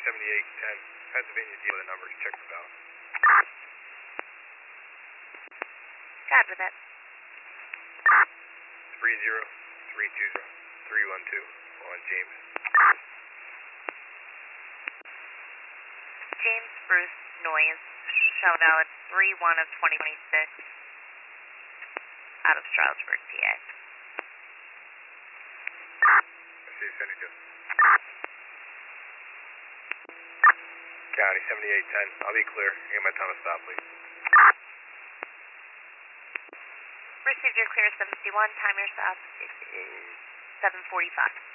7810, Pennsylvania deal with the numbers, check the valve. God with it. 30320 on James. James Bruce Noise, show valid 3/1 of 2026, out of Stroudsburg, PA. I see 72. County 7810, I'll be clear. I get my time to stop, please. Received your clear 71, time yourself. It is 7:45.